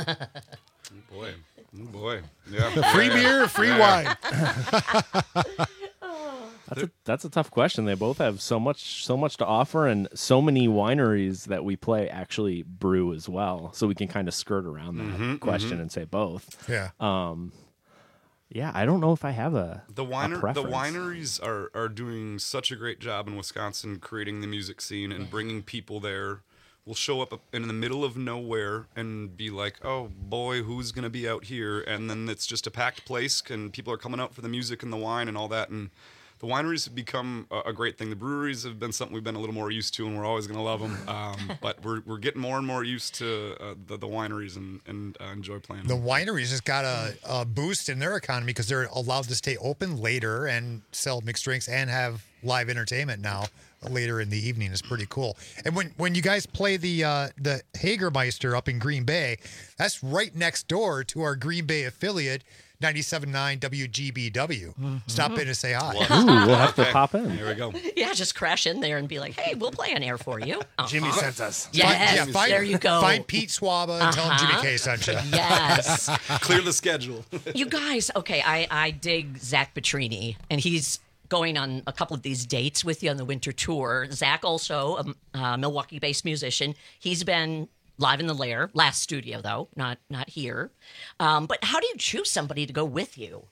Oh, boy. Oh, boy. Yeah. Free Yeah. beer, free Yeah. wine. That's a, that's a tough question. They both have so much so much to offer, and so many wineries that we play actually brew as well. So we can kind of skirt around that Mhm, question mhm. and say both. Yeah. Um, yeah, I don't know if I have a The a winer, the preference. wineries are, are doing such a great job in Wisconsin creating the music scene and bringing people there. We'll show up in the middle of nowhere and be like, oh boy, who's going to be out here? And then it's just a packed place and people are coming out for the music and the wine and all that. And the wineries have become a, a great thing. The breweries have been something we've been a little more used to, and we're always going to love them. Um, but we're we're getting more and more used to uh, the, the wineries and, and uh, enjoy playing The them. wineries just got a, a boost in their economy because they're allowed to stay open later and sell mixed drinks and have live entertainment now later in the evening. It's pretty cool. And when, when you guys play the uh, the Hagermeister up in Green Bay, that's right next door to our Green Bay affiliate, ninety-seven point nine W G B W. Stop in and say hi. Ooh, we'll have to pop in. Here we go. Yeah, just crash in there and be like, hey, we'll play an air for you. Uh-huh. Jimmy sent us. Yes, Find- yeah, find- there you go. Find Pete Swaba and tell him Jimmy Uh-huh. K sent you. Yes. Clear the schedule. You guys, okay, I, I dig Zach Petrini, and he's going on a couple of these dates with you on the winter tour. Zach also, a uh, Milwaukee-based musician. He's been live in the Lair, last studio though, not not here. Um, but how do you choose somebody to go with you?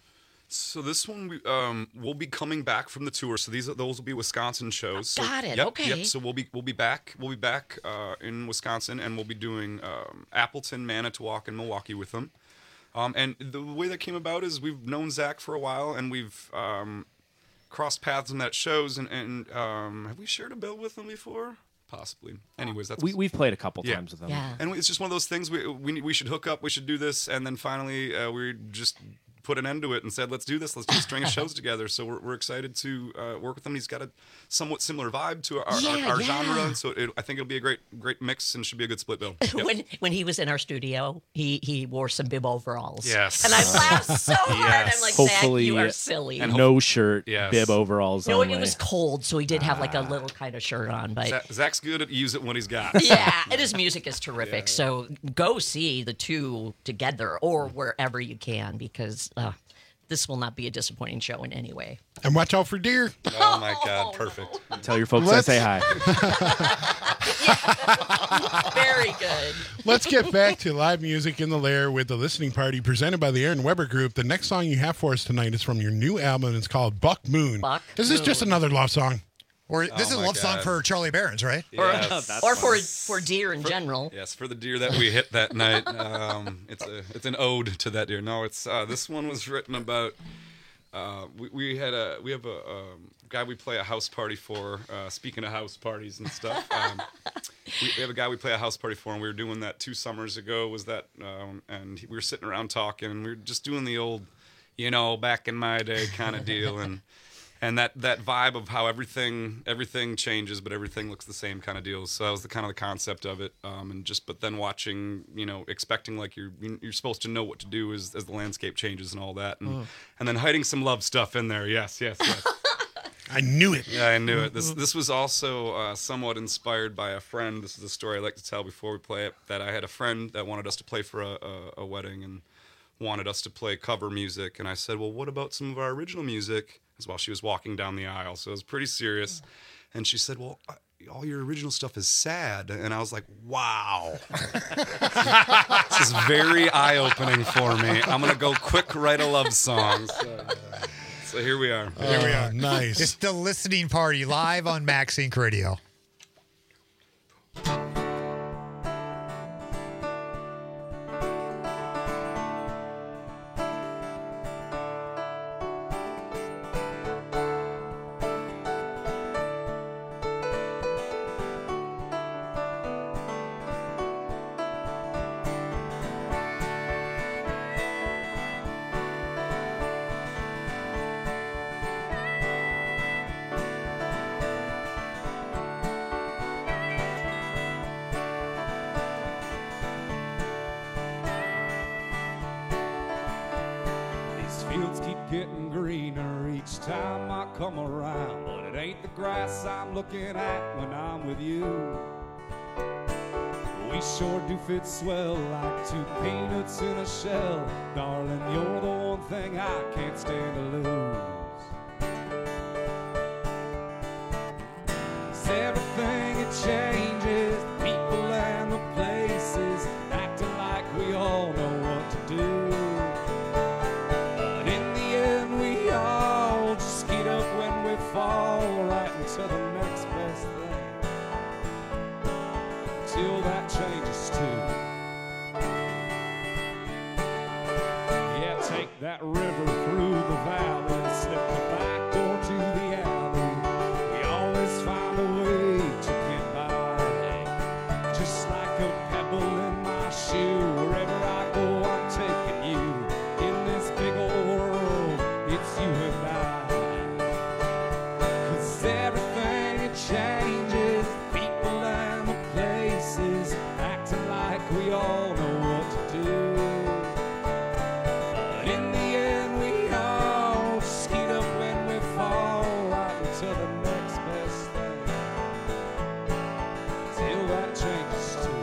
So this one, we, um, we'll be coming back from the tour. So these are, those will be Wisconsin shows. So, Got it, Yep, okay. Yep. So we'll be we'll be back. We'll be back uh, in Wisconsin, and we'll be doing um, Appleton, Manitowoc, and Milwaukee with them. Um, and the way that came about is we've known Zach for a while, and we've um, crossed paths in that shows. And, and um, have we shared a bill with them before? Possibly. Anyways, that's We we've played a couple Yeah. times with them. Yeah. And it's just one of those things. We we, we should hook up. We should do this, and then finally uh, we just put an end to it and said, let's do this. Let's do a string of shows together. So we're, we're excited to uh, work with him. He's got a somewhat similar vibe to our, Yeah, our, our yeah. genre, and so it, I think it'll be a great great mix and should be a good split bill. Yep. when when he was in our studio, he he wore some bib overalls. Yes. And I laughed so hard. Yes. I'm like, Hopefully, Zach, you are silly. And no shirt, Yes. bib overalls no, only. it was cold, so he did have like a little kind of shirt on. But Zach, Zach's good at use it when he's got. yeah, and his music is terrific. So go see the two together or wherever you can, because uh, this will not be a disappointing show in any way. And watch out for deer. Oh my God, perfect. Tell your folks Let's- I say hi. Very good. Let's get back to live music in the Lair with the listening party presented by the Aaron Weber Group. The next song you have for us tonight is from your new album. It's called Buck Moon. Buck is this just Moon. another love song? Or this Oh is a my love song God. for Charlie Barons, right? Yes. Or for for deer in general. Yes, for the deer that we hit that night. Um, it's a it's an ode to that deer. No, it's uh, this one was written about. Uh, we, we had a we have a um, guy we play a house party for. Uh, speaking of house parties and stuff, um, we, we have a guy we play a house party for, and we were doing that two summers ago. Was that um, and we were sitting around talking, and we were just doing the old, you know, back in my day kind of deal, and. And that, that vibe of how everything everything changes, but everything looks the same kind of deal. So that was the kind of the concept of it. Um, and just but then watching, you know, expecting like you're you're supposed to know what to do as as the landscape changes and all that, and Mm. and then hiding some love stuff in there. Yes, yes, yes. I knew it. Yeah, I knew it. This this was also uh, somewhat inspired by a friend. This is a story I like to tell before we play it. That I had a friend that wanted us to play for a, a, a wedding and wanted us to play cover music, and I said, well, what about some of our original music? As while she was walking down the aisle, so it was pretty serious. And she said, well, I, all your original stuff is sad. And I was like, wow. This is very eye-opening for me. I'm going to go quick write a love song. So, so here we are. Here we are. Nice. It's the listening party live on Max Inc Radio. fields keep getting greener each time I come around, but it ain't the grass I'm looking at when I'm with you. We sure do fit swell like two peanuts in a shell. Darling, you're the one thing I can't stand to lose. 'Cause everything it changes, the people and the places, acting like we all know what to do. But in the end we all just get up when we fall, right into the next best thing, till that changes too. Yeah, take that river through the valley, slip the back door to the alley. We always find a way to get by, just like a pebble in my shoe. Wherever I go, I'm taking you. In this big old world, it's you and I. 'Cause everything it changes, the people and the places, acting like we all know what to do. But in the end we all just get up when we fall, right into the next best thing, till that changes too.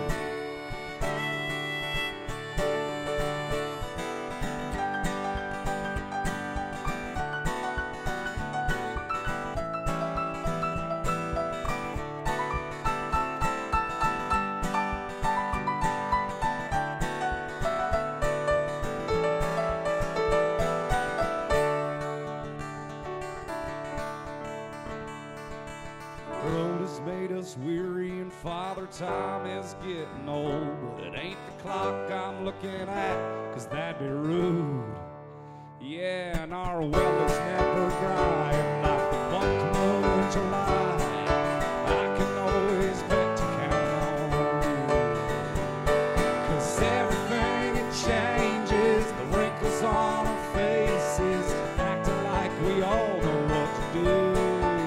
The road has made us weary and Father Time is getting old, but it ain't the clock I'm looking at, 'cause that'd be rude. Yeah, and our well is never dry, and like the buckle in July, I can always bet to count on you. 'Cause everything it changes, the wrinkles on our faces, acting like we all know what to do.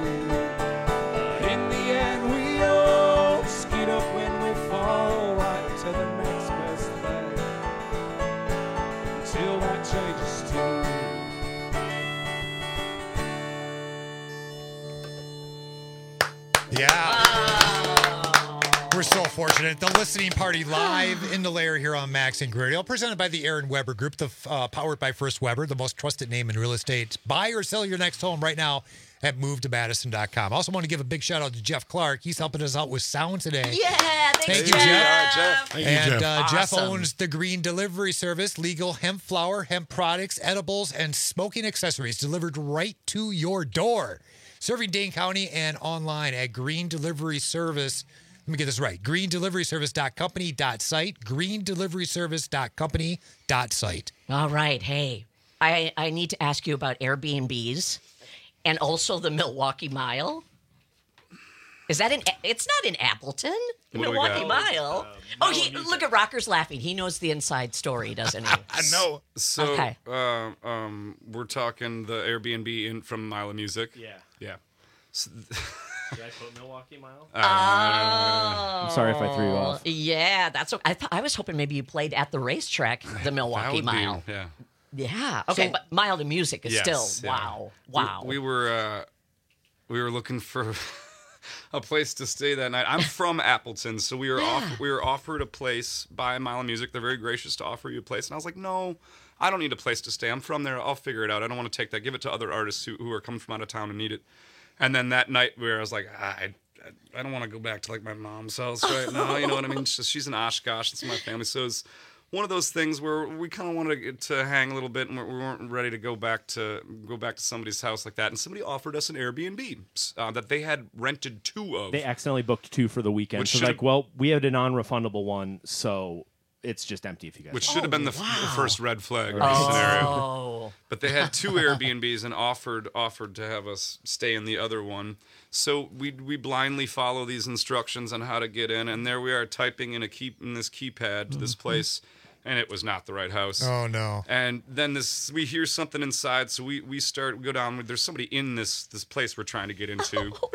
In the end we all just get up when we fall, right to the next best thing, until that changes too. Yeah. We're so fortunate. The listening party live in the lair here on Max and Radio, presented by the Aaron Weber Group, the uh, powered by First Weber, the most trusted name in real estate. Buy or sell your next home right now at move to madison dot com. Also want to give a big shout out to Jeff Clark. He's helping us out with sound today. Yeah, thanks, Thank you, Jeff. Jeff. Jeff. Thank you, And Jeff. uh, Jeff Awesome. owns the Green Delivery Service, legal hemp flour, hemp products, edibles, and smoking accessories delivered right to your door. Serving Dane County and online at Green Delivery Service. Let me get this right. green delivery service dot company dot site. green delivery service dot company dot site. All right. Hey, I, I need to ask you about Airbnbs and also the Milwaukee Mile. Is that in? It's not in Appleton. The What do we Milwaukee got? Mile. oh, he look at Rocker's laughing. He knows the inside story, doesn't he? I know. So, Okay. uh, um, we're talking the Airbnb in from Mile of Music. Yeah. Yeah. So, Did I put Milwaukee Mile? Oh. I'm sorry if I threw you off. Yeah, that's what I thought. I was hoping maybe you played at the racetrack, the Milwaukee would be- Mile. yeah. Yeah. Okay, So- but Mile to Music is Yes, still yeah. wow, We- wow. We, were uh, we were looking for a place to stay that night. I'm from Appleton, so we were Yeah. off, we were offered a place by Mile of Music. They're very gracious to offer you a place, and I was like, no, I don't need a place to stay. I'm from there. I'll figure it out. I don't want to take that. Give it to other artists who, who are coming from out of town and need it. And then that night, where I was like, ah, I, I, I don't want to go back to like my mom's house right now. You know what I mean? She's, she's in Oshkosh. That's my family. So it's one of those things where we kind of wanted to, get- to hang a little bit, and we weren't ready to go back to go back to somebody's house like that. And somebody offered us an Airbnb uh, that they had rented two of. They accidentally booked two for the weekend. Which So should've- like, well, we had a non-refundable one, so it's just empty if you guys. Which want. should have been the, f- the first red flag Right. scenario. Oh. But they had two Airbnbs and offered offered to have us stay in the other one. So we we blindly follow these instructions on how to get in, and there we are typing in a key in this keypad to this place, and it was not the right house. Oh no! And then this we hear something inside, so we we start we go down. There's somebody in this this place we're trying to get into. Oh no!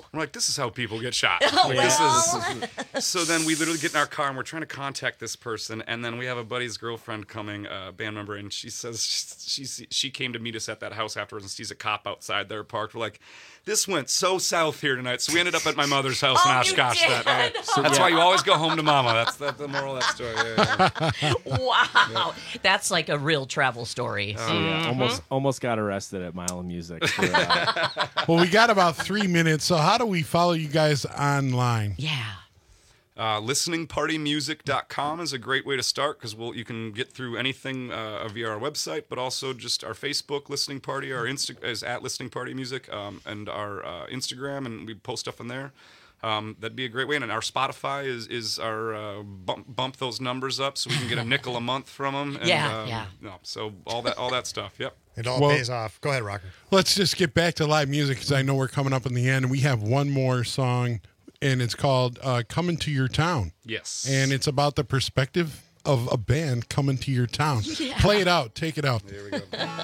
I'm like, this is how people get shot. Oh, Like, well. this is, so then we literally get in our car and we're trying to contact this person, and then we have a buddy's girlfriend coming, a uh, band member, and she says she, she she came to meet us at that house afterwards and sees a cop outside there parked. We're like, this went so south here tonight. So we ended up at my mother's house Oh, in you Oshkosh did? that night. So, That's yeah. why you always go home to mama. That's that, the moral of that story. Yeah, yeah. Wow. That's like a real travel story. So, yeah, Mhm. almost almost got arrested at Mile of Music. For, uh, Well, we got about three minutes. So how do we follow you guys online? Yeah. Uh, listening party music dot com is a great way to start because we'll, you can get through anything uh, via our website, but also just our Facebook Listening Party. Our Insta is at Listening Party Music, um, and our uh, Instagram, and we post stuff on there. Um, that'd be a great way. And our Spotify is is our uh, bump bump those numbers up so we can get a nickel a month from them. And, Yeah, um, yeah. No, so all that all that stuff. Yep. It all Well- pays off. Go ahead, Rocker. Let's just get back to live music because I know we're coming up in the end, and we have one more song, and it's called uh, "Coming to Your Town." Yes. And it's about the perspective of a band coming to your town. Yeah. Play it out. Take it out. There we go.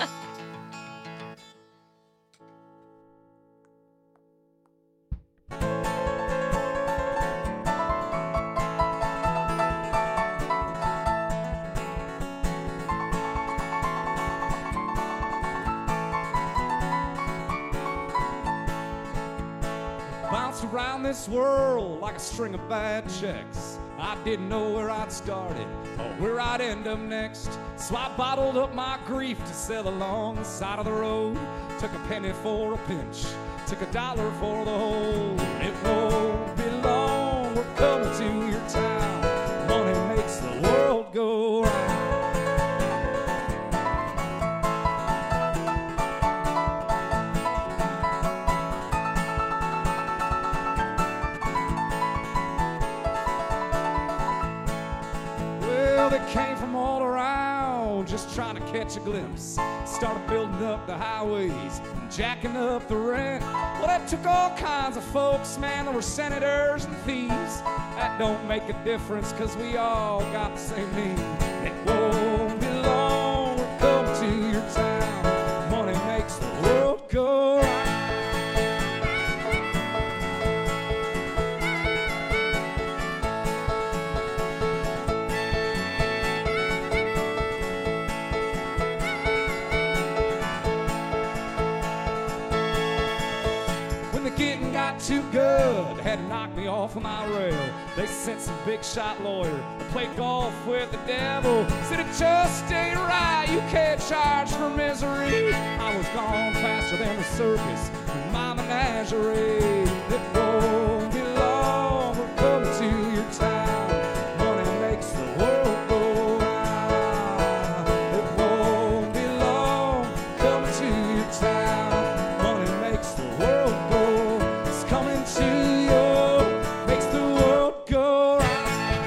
Bounced around this world like a string of bad checks. I didn't know where I'd started or where I'd end up next. So I bottled up my grief to sell along the side of the road. Took a penny for a pinch, took a dollar for the whole. It won't be long, we're coming to your town. Money makes the world go round. Well, they came from all around, just trying to catch a glimpse. Started building up the highways and jacking up the rent. Well, that took all kinds of folks, man. There were senators and thieves. That don't make a difference, cause we all got the same need. It won't be long, we're coming to your town. Money makes the world go round. When the getting got too good, had to knock me off of my rail. They sent some big shot lawyer to play golf with the devil. Said it just ain't right, you can't charge for misery. I was gone faster than the circus in my menagerie. It won't be long, we're coming to your town. Money makes the world go round. It won't be long, coming to your town. Money makes the world go. It's coming to you, makes the world go round.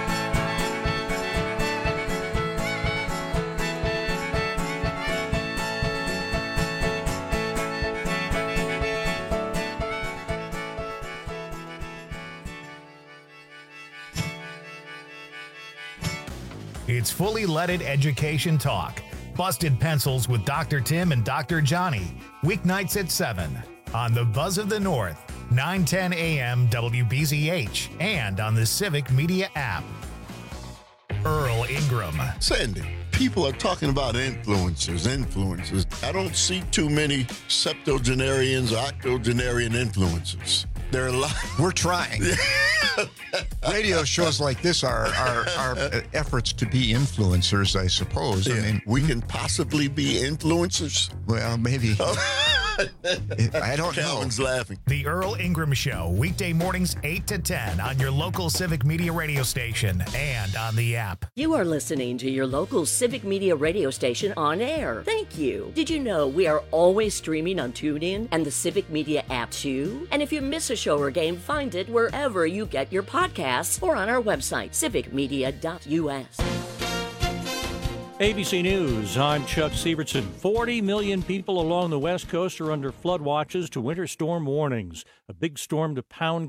It's Fully Leaded Education Talk. Busted Pencils with Doctor Tim and Doctor Johnny. Weeknights at seven on the Buzz of the North, nine ten a.m. W B Z H, and on the Civic Media app. Earl Ingram. Sandy, people are talking about influencers, influencers. I don't see too many septuagenarians or octogenarian influencers. There are a lot. We're trying. Radio shows like this are, are, are efforts to be influencers, I suppose. I Yeah, mean, we can possibly be influencers. well, maybe. I don't know. Calvin's laughing. The Earl Ingram Show, weekday mornings eight to ten on your local Civic Media radio station and on the app. You are listening to your local Civic Media radio station on air. Thank you. Did you know we are always streaming on TuneIn and the Civic Media app too? And if you miss a show or game, find it wherever you get your podcasts or on our website, civic media dot U S. A B C News, I'm Chuck Sievertson. forty million people along the West Coast are under flood watches to winter storm warnings. A big storm to pound